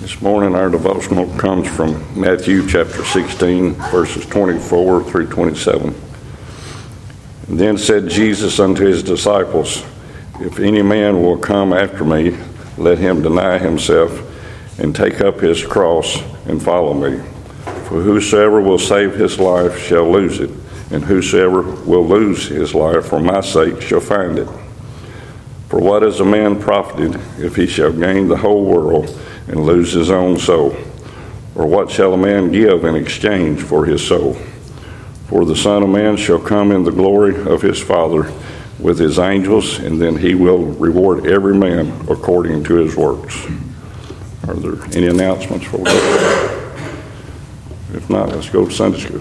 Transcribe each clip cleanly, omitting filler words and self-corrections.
This morning our devotional comes from Matthew chapter 16, verses 24 through 27. And then said Jesus unto his disciples, If any man will come after me, let him deny himself and take up his cross and follow me. For whosoever will save his life shall lose it, and whosoever will lose his life for my sake shall find it. For what is a man profited if he shall gain the whole world and lose his own soul? Or what shall a man give in exchange for his soul? For the Son of Man shall come in the glory of his Father with his angels, and then he will reward every man according to his works. Are there any announcements for us? If not, let's go to Sunday school.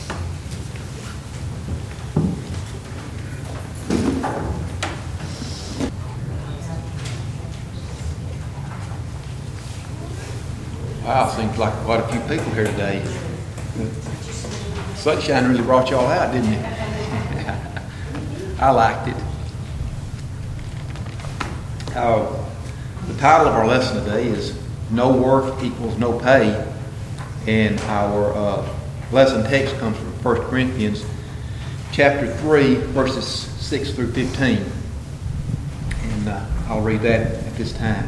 Wow, seems like quite a few people here today. Sunshine really brought y'all out, didn't it? I liked it. The title of our lesson today is No Work Equals No Pay. And our lesson text comes from 1 Corinthians chapter 3, verses 6 through 15. And I'll read that at this time.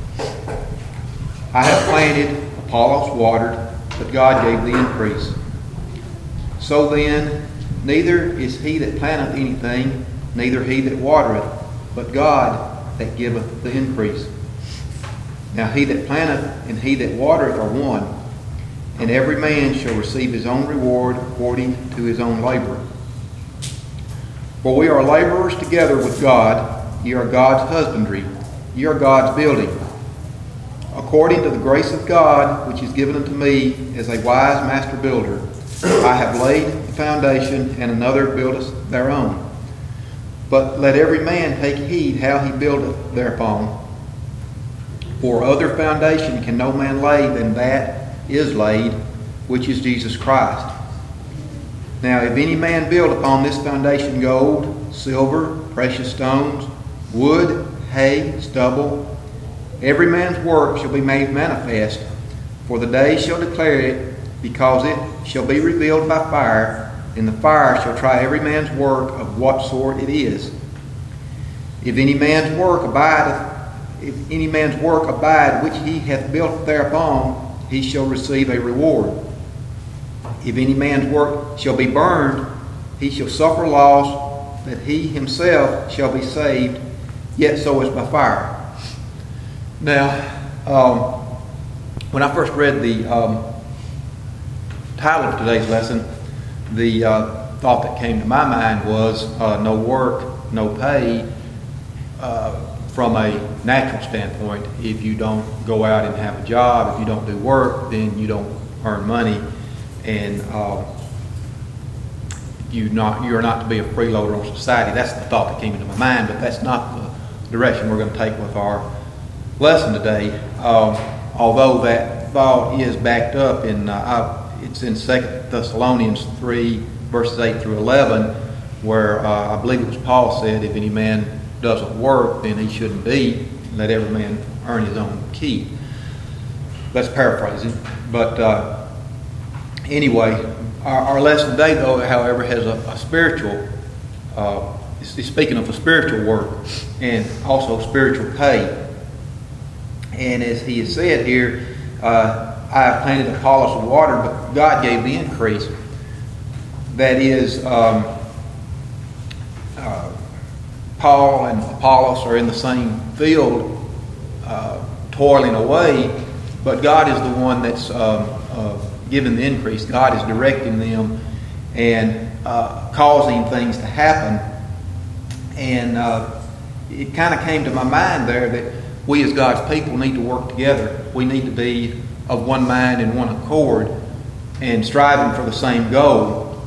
I have planted, Apollos watered, but God gave the increase. So then, neither is he that planteth anything, neither he that watereth, but God that giveth the increase. Now he that planteth and he that watereth are one, and every man shall receive his own reward according to his own labor. For we are laborers together with God. Ye are God's husbandry, ye are God's building. According to the grace of God, which is given unto me as a wise master builder, I have laid the foundation, and another buildeth thereon. But let every man take heed how he buildeth thereupon. For other foundation can no man lay than that is laid, which is Jesus Christ. Now if any man build upon this foundation gold, silver, precious stones, wood, hay, stubble, every man's work shall be made manifest, for the day shall declare it, because it shall be revealed by fire, and the fire shall try every man's work of what sort it is. If any man's work abide which he hath built thereupon, he shall receive a reward. If any man's work shall be burned, he shall suffer loss, that he himself shall be saved, yet so is by fire. Now, when I first read the title of today's lesson, the thought that came to my mind was no work, no pay, from a natural standpoint. If you don't go out and have a job, if you don't do work, then you don't earn money, and you're not to be a freeloader on society. That's the thought that came into my mind, but that's not the direction we're going to take with our lesson today, although that thought is backed up in it's in 2 Thessalonians 3 verses 8 through 11, where I believe it was Paul said, if any man doesn't work, then he shouldn't be. Let every man earn his own keep. That's paraphrasing, but anyway, our lesson today, though, however, has a spiritual it's speaking of a spiritual work and also spiritual pay. And as he has said here, I have planted Apollos and water, but God gave the increase. That is, Paul and Apollos are in the same field, toiling away, but God is the one that's giving the increase. God is directing them and causing things to happen. And it kind of came to my mind there that we as God's people need to work together. We need to be of one mind and one accord and striving for the same goal.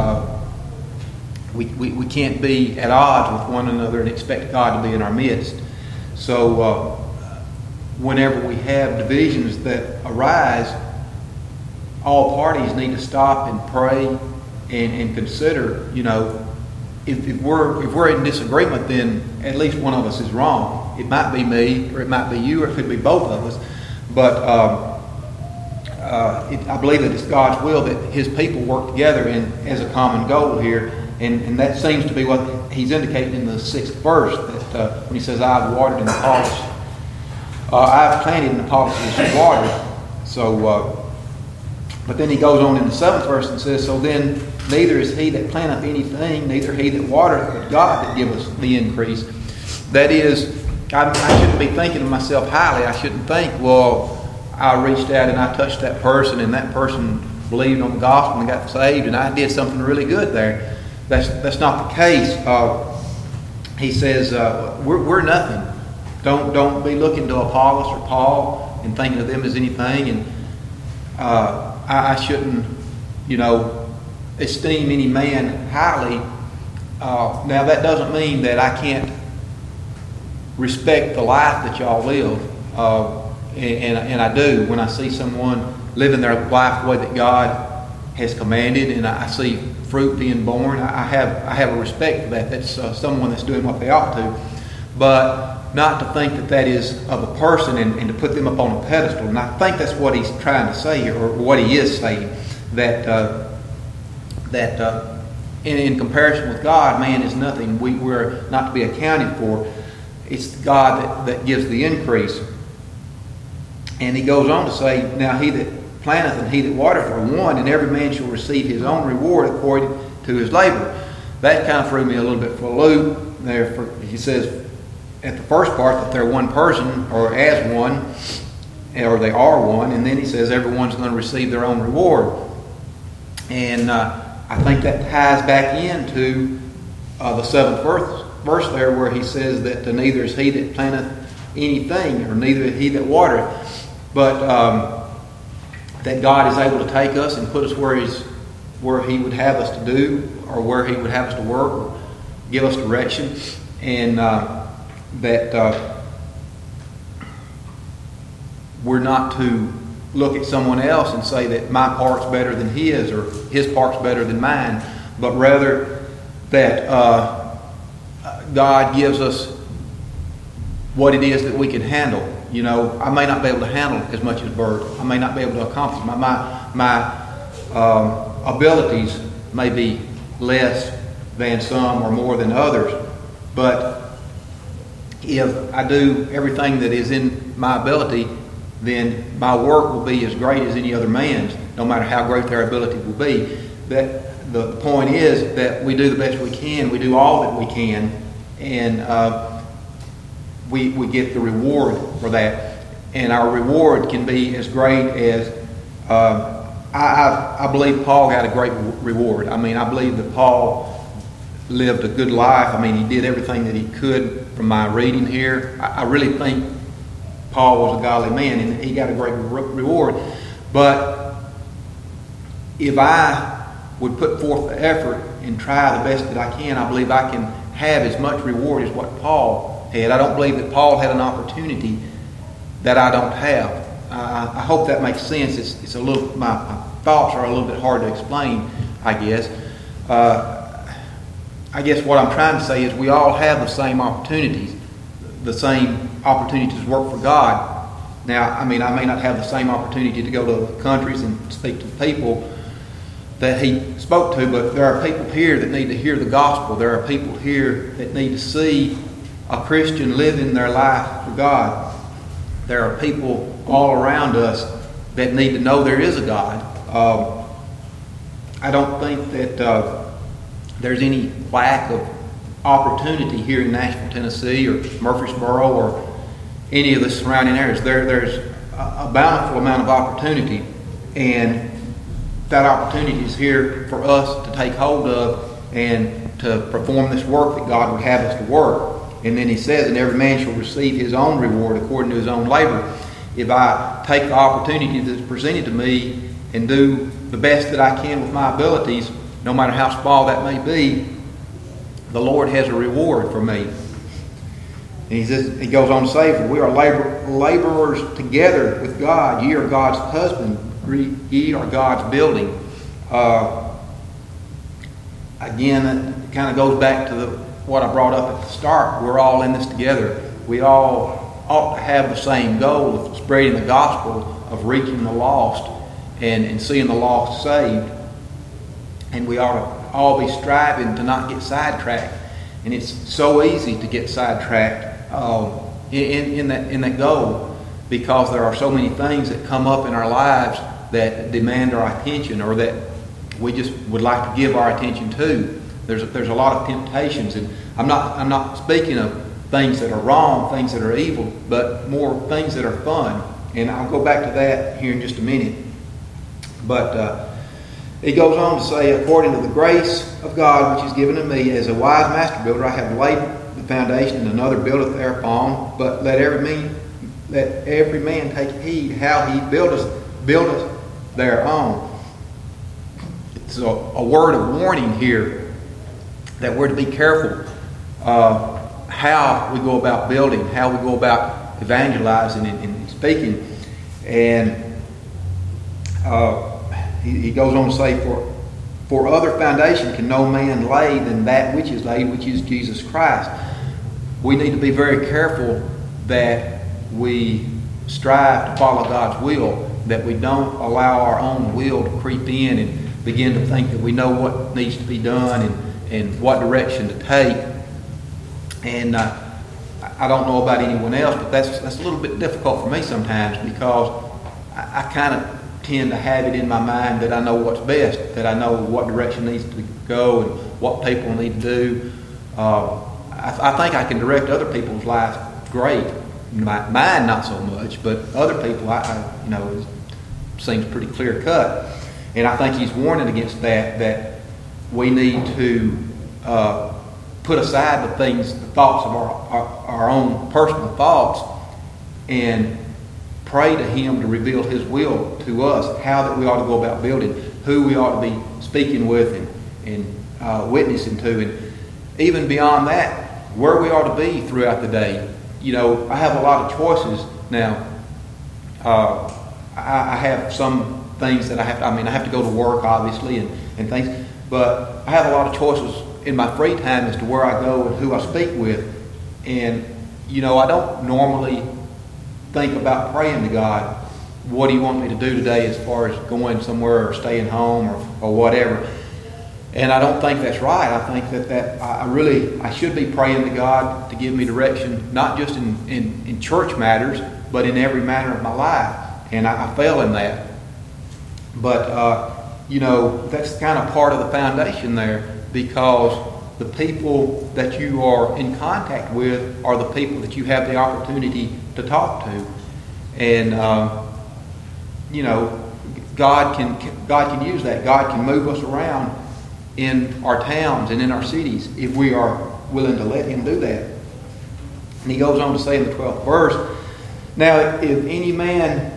We can't be at odds with one another and expect God to be in our midst. So whenever we have divisions that arise, all parties need to stop and pray and consider, if we're in disagreement, then at least one of us is wrong. It might be me, or it might be you, or it could be both of us. But I believe that it's God's will that His people work together as a common goal here. And that seems to be what He's indicating in the 6th verse, that when He says, I've watered and Apollos, I've planted and Apollos is watered. So, but then He goes on in the 7th verse and says, so then neither is he that planteth anything, neither he that watereth, but God that giveth the increase. That is, I shouldn't be thinking of myself highly. I shouldn't think, well, I reached out and I touched that person and that person believed on the gospel and got saved and I did something really good there. That's not the case. He says, we're nothing. Don't be looking to Apollos or Paul and thinking of them as anything. And I shouldn't, esteem any man highly. Now that doesn't mean that I can't respect the life that y'all live. And I do when I see someone living their life the way that God has commanded, and I see fruit being born. I have a respect for that. That's someone that's doing what they ought to, but not to think that is of a person and to put them up on a pedestal. And I think that's what he's trying to say here, or what he is saying, that in comparison with God, man is nothing. We're not to be accounted for. It's God that gives the increase. And he goes on to say, now he that planteth and he that watereth are one, and every man shall receive his own reward according to his labor. That kind of threw me a little bit for a loop there. He says at the first part that they're one person, or as one, or they are one, and then he says everyone's going to receive their own reward. And I think that ties back into the 7th verse there, where he says that neither is he that planteth anything, or neither is he that watereth, but that God is able to take us and put us where He would have us to do, or where He would have us to work, or give us direction, and that we're not to look at someone else and say that my part's better than his, or his part's better than mine, but rather that God gives us what it is that we can handle. I may not be able to handle as much as Bert. I may not be able to accomplish my abilities may be less than some or more than others. But if I do everything that is in my ability, then my work will be as great as any other man's, no matter how great their ability will be. That the point is that we do the best we can. We do all that we can, and we get the reward for that. And our reward can be as great as I believe Paul got a great reward. I mean, I believe that Paul lived a good life. I mean, he did everything that he could from my reading here. I really think Paul was a godly man, and he got a great reward. But if I would put forth the effort and try the best that I can, I believe I can have as much reward as what Paul had. I don't believe that Paul had an opportunity that I don't have. I hope that makes sense. It's a little. My thoughts are a little bit hard to explain, I guess. I guess what I'm trying to say is we all have the same opportunities to work for God. Now, I mean, I may not have the same opportunity to go to the countries and speak to the people that he spoke to, but there are people here that need to hear the gospel. There are people here that need to see a Christian living their life for God. There are people all around us that need to know there is a God. I don't think that there's any lack of opportunity here in Nashville, Tennessee, or Murfreesboro, or any of the surrounding areas. There's a bountiful amount of opportunity, and that opportunity is here for us to take hold of and to perform this work that God would have us to work. And then he says, and every man shall receive his own reward according to his own labor. If I take the opportunity that's presented to me and do the best that I can with my abilities, no matter how small that may be, the Lord has a reward for me. And he goes on to say, for we are laborers together with God. Ye are God's husband, ye are God's building. Again, it kind of goes back to what I brought up at the start. We're all in this together. We all ought to have the same goal of spreading the gospel, of reaching the lost and seeing the lost saved. And we ought to all be striving to not get sidetracked. And it's so easy to get sidetracked in that goal, because there are so many things that come up in our lives that demand our attention, or that we just would like to give our attention to. There's a lot of temptations, and I'm not speaking of things that are wrong, things that are evil, but more things that are fun. And I'll go back to that here in just a minute. But it goes on to say, according to the grace of God which is given to me as a wise master builder, I have laid the foundation, and another buildeth thereupon. But let every man take heed how he buildeth thereon. It's a word of warning here that we're to be careful how we go about building, how we go about evangelizing and speaking. And he goes on to say, for other foundation can no man lay than that which is laid, which is Jesus Christ. We need to be very careful that we strive to follow God's will, that we don't allow our own will to creep in and begin to think that we know what needs to be done and what direction to take. And I don't know about anyone else, but that's a little bit difficult for me sometimes, because I kind of tend to have it in my mind that I know what's best, that I know what direction needs to go and what people need to do. I think I can direct other people's lives great. Mine not so much, but other people, it seems pretty clear cut. And I think he's warning against that we need to put aside the thoughts of our own personal thoughts, and pray to him to reveal his will to us, how that we ought to go about building, who we ought to be speaking with and witnessing to, and even beyond that, where we ought to be throughout the day. I have a lot of choices now. I have some things that I have to go to work, obviously, and things, but I have a lot of choices in my free time as to where I go and who I speak with. And I don't normally think about praying to God, what do you want me to do today as far as going somewhere or staying home or whatever. And I don't think that's right. I think that I should be praying to God to give me direction, not just in church matters, but in every matter of my life. And I fail in that. But, that's kind of part of the foundation there, because the people that you are in contact with are the people that you have the opportunity to talk to. And, God can use that. God can move us around in our towns and in our cities if we are willing to let him do that. And he goes on to say in the 12th verse, Now if any man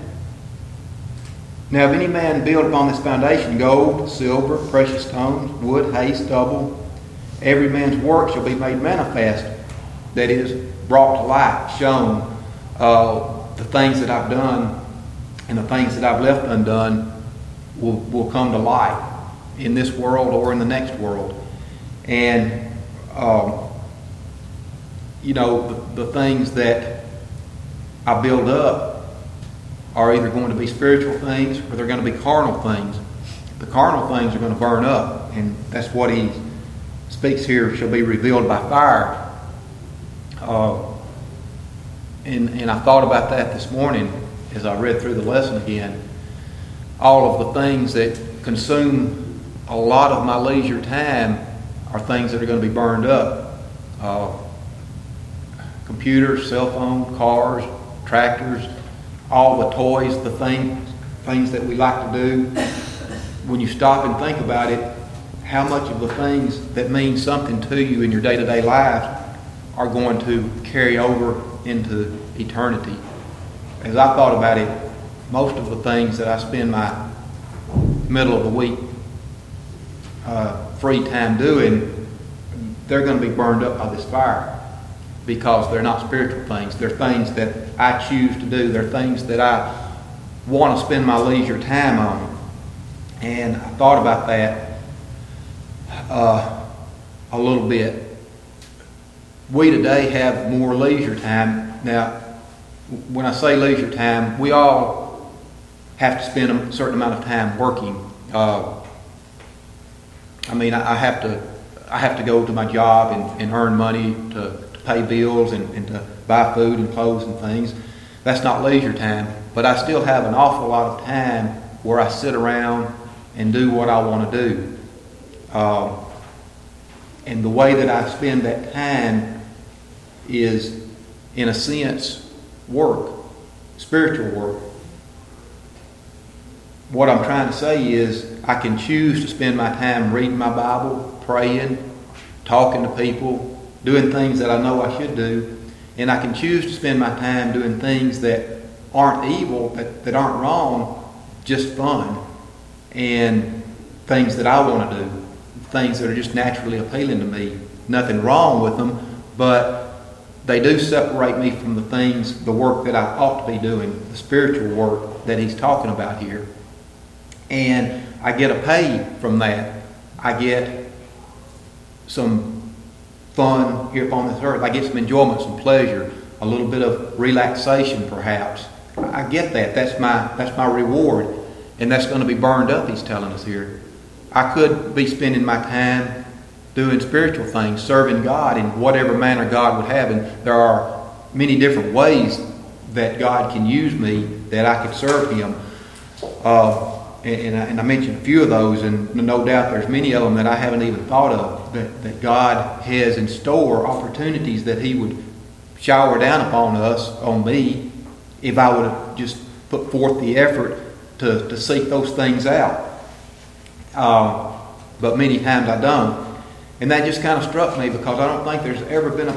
build upon this foundation gold, silver, precious stones, wood, hay, stubble, every man's work shall be made manifest, that is, brought to light, shown. The things that I've done and the things that I've left undone will come to light in this world or in the next world. And the things that I build up are either going to be spiritual things or they're going to be carnal things. The carnal things are going to burn up, and that's what he speaks here, shall be revealed by fire. And I thought about that this morning as I read through the lesson again. All of the things that consume a lot of my leisure time are things that are going to be burned up. Computers, cell phone, cars, tractors, all the toys, the things that we like to do. When you stop and think about it, how much of the things that mean something to you in your day-to-day lives are going to carry over into eternity. As I thought about it, most of the things that I spend my middle of the week free time doing, they're going to be burned up by this fire, because they're not spiritual things. They're things that I choose to do. They're things that I want to spend my leisure time on. And I thought about that a little bit. We today have more leisure time. Now, when I say leisure time, we all have to spend a certain amount of time working. I have to go to my job and earn money to pay bills and to buy food and clothes and things. That's not leisure time, but I still have an awful lot of time where I sit around and do what I want to do. And the way that I spend that time is, in a sense, work, spiritual work. What I'm trying to say is I can choose to spend my time reading my Bible, praying, talking to people, doing things that I know I should do. And I can choose to spend my time doing things that aren't evil, that aren't wrong, just fun. And things that I want to do, things that are just naturally appealing to me. Nothing wrong with them, but they do separate me from the work that I ought to be doing, the spiritual work that he's talking about here. And I get a pay from that. I get some fun here upon this earth. I get some enjoyment, some pleasure, a little bit of relaxation perhaps. I get that. That's my reward. And that's going to be burned up, he's telling us here. I could be spending my time doing spiritual things, serving God in whatever manner God would have. And there are many different ways that God can use me that I could serve him. And I mentioned a few of those, and no doubt there's many of them that I haven't even thought of, that God has in store, opportunities that he would shower down upon us, on me, if I would have just put forth the effort to seek those things out. But many times I don't. And that just kind of struck me, because I don't think there's ever been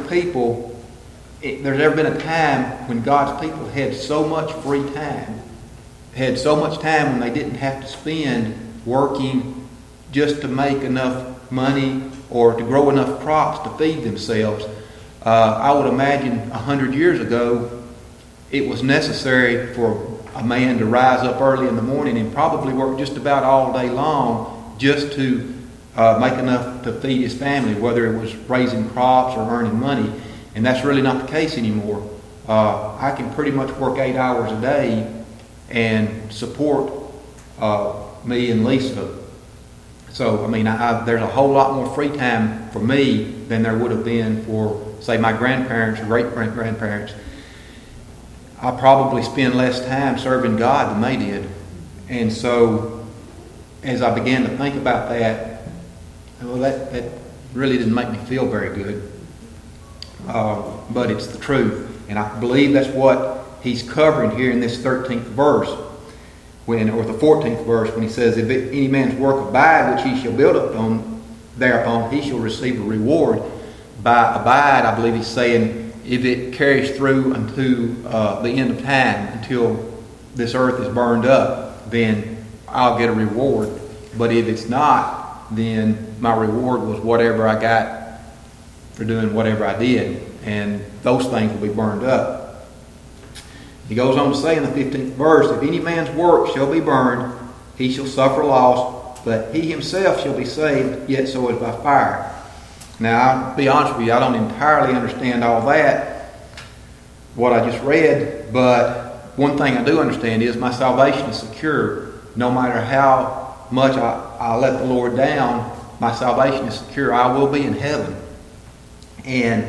a time when God's people had so much free time, had so much time when they didn't have to spend working just to make enough money or to grow enough crops to feed themselves. I would imagine 100 years ago, it was necessary for a man to rise up early in the morning and probably work just about all day long just to make enough to feed his family, whether it was raising crops or earning money. And that's really not the case anymore. I can pretty much work 8 hours a day and support me and Lisa. So, there's a whole lot more free time for me than there would have been for, say, my grandparents or great-grandparents. I probably spend less time serving God than they did. And so, as I began to think about that, well, that really didn't make me feel very good. But it's the truth. And I believe that's what he's covering here in this 13th verse, or the 14th verse, when he says, if any man's work abide, which he shall build upon, thereupon he shall receive a reward. By abide, I believe he's saying, if it carries through unto the end of time, until this earth is burned up, then I'll get a reward. But if it's not, then my reward was whatever I got for doing whatever I did, and those things will be burned up. He goes on to say in the 15th verse, if any man's work shall be burned, he shall suffer loss, but he himself shall be saved, yet so as by fire. Now, I'll be honest with you, I don't entirely understand all that, what I just read, but one thing I do understand is my salvation is secure. No matter how much I let the Lord down, my salvation is secure. I will be in heaven. And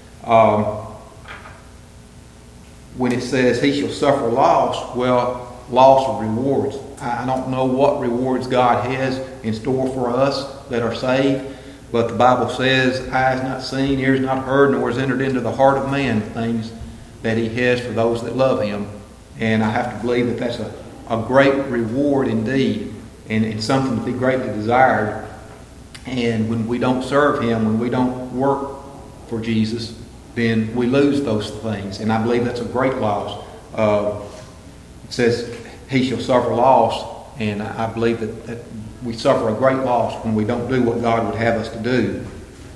when it says he shall suffer loss, well, loss of rewards. I don't know what rewards God has in store for us that are saved, but the Bible says, eyes not seen, ears not heard, nor is entered into the heart of man things that he has for those that love him. And I have to believe that that's a great reward indeed, and something to be greatly desired. And when we don't serve him, when we don't work for Jesus, then we lose those things. And I believe that's a great loss. It says he shall suffer loss, and I believe that we suffer a great loss when we don't do what God would have us to do.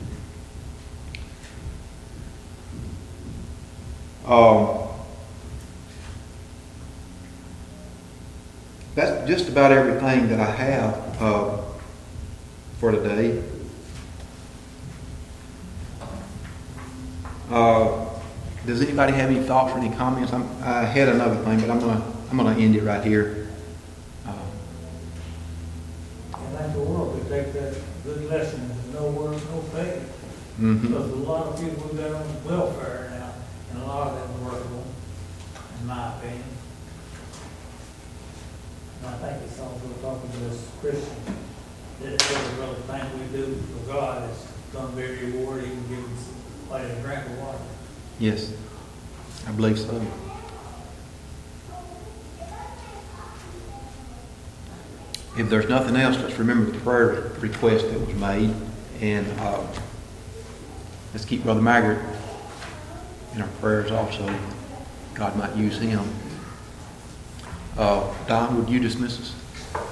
That's just about everything that I have for today. Does anybody have any thoughts or any comments? I had another thing, but I'm gonna end it right here. I think the world could take that good lesson, no work, no pay. Mhm. Because a lot of people we've got on welfare now, and a lot of them are workable, in my opinion. And I think it's also talking to us Christians, that every little thing we do for God is going to be rewarded, even give us like a drink of water. Yes, I believe so. If there's nothing else, let's remember the prayer request that was made, and let's keep Brother Maggart in our prayers also. God might use him. Don, would you dismiss us?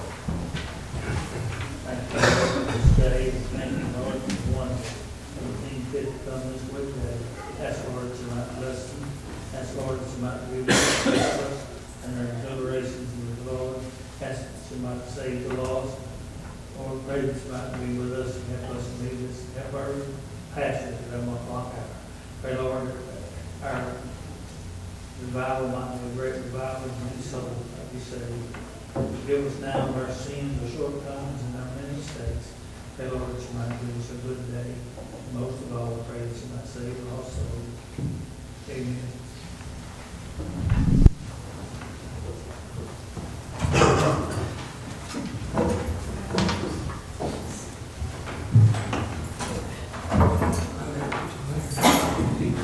Thank you for this day, thank you, Lord, for one, everything fit to come this way today. Ask Lord that you might bless them, ask Lord that you might be with us and their deliberations in the Lord, ask that you might save the lost. Lord, pray that you might be with us and help us and lead us, help our pastors that I'm on out. Pray, Lord, that our revival might be a great revival and many souls might be saved. Forgive us now of our sins, our shortcomings, and our many mistakes. Pray, Lord, that you might give us a good day. Most of all, pray that you might save our souls. Amen.